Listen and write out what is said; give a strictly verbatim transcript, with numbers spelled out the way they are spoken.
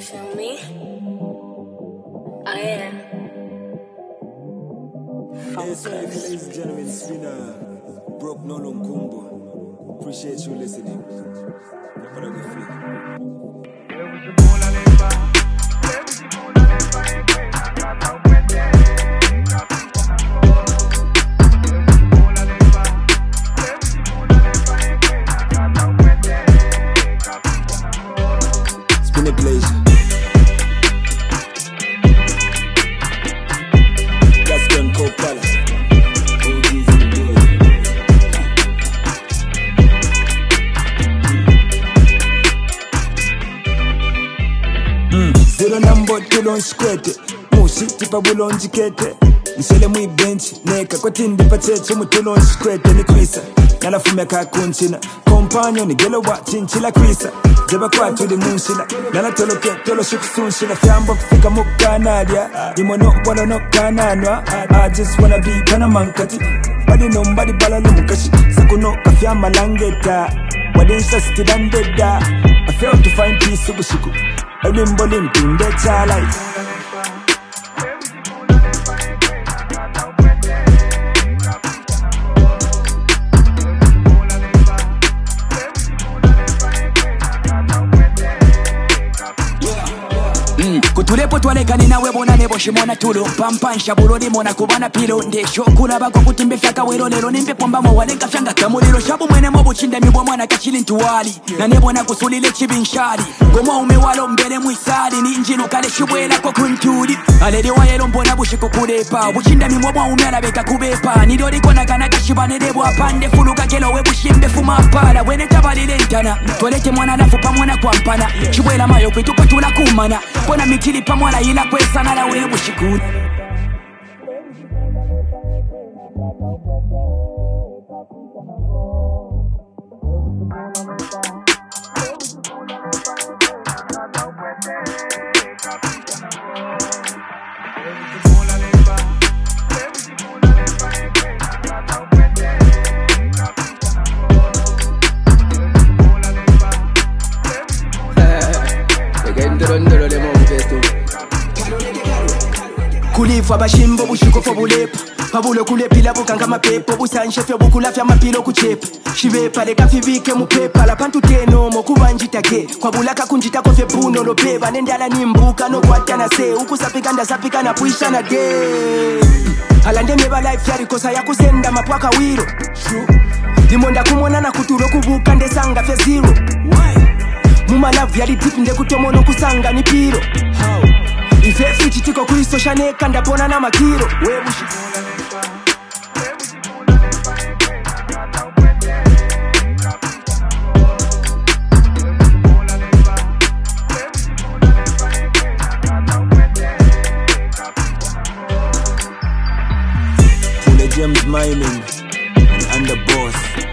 feel me? Oh yeah. Yes, ladies and gentlemen, it's been a Broke Nolo Kumbo. Appreciate you listening. What are we feeling? It's been a pleasure. Let's go and co-color. Zero number tulon squete Mushi tipa bulon jikete Nisele mwi bench Neka kwa tindi pacheche mutulon squete ni kwisa Nala fume kakunchina Kompanyo ni gelo wa chinchila kwisa Jeba kwa tuli munshila Nala tolo ke tolo shukusunshila Fiambo kufika mukanadia Imono wala no kananwa I just wanna be panamankati Badi no mbadi bala no mukashi Sakuno kafyama langeta Wadensha stidandeda I failed to find peace ubushiku Elimbo limpinde chalai Kutulepo twalekani nawe bona nebo shimona tulo Pampansha bulodi mona kubana pilo Ndesho kulaba kwa kutimbe fyaka wero lero Nimpe pomba mwalenka fyanga kamulilo Shabu mwene mobu chinde mibwa mwana kachili ntuwali Na nebo na kusulile chibinshari Goma umewalo mbele mwisari Ni injinu kale shubwela kwa kuntudi Alede wa yelo mbona bushiko kulepa Buchinda mibwa mwa umela beka kubepa Nidori kona kanaka shibane nebo apande Fuluka kelo we bushimbe fuma pala Wene tabalile ntana Twalete mwana lafu pa mwana kwa mpana Shubwela mayo kwetu patula kumana Bona mikili pa mwana ila kwesa na la webu shikuni Kulifa bashimbo bushiko fo bulepa Pabulo kulepila bukanga mapepo Busanje fyo bukulafya mapilo kuchepa Shivepa leka fibike mupepa La pantu teno mokuba njitake Kwa bulaka kunjita kofye puno lopeba Nendala nimbuka no kwa tana se Uku sapika nda sapika na puisha na de Alande meba life yari kosa ya kusenda mapwaka wiro Limonda kumona na kuturo kubuka ndesanga fya zero Muma love yari deep nde kutomono kusanga ni piro How? Ife fichi tiko kuiso shaneka ndapona na makiro Webushi Full of James Mining and the boss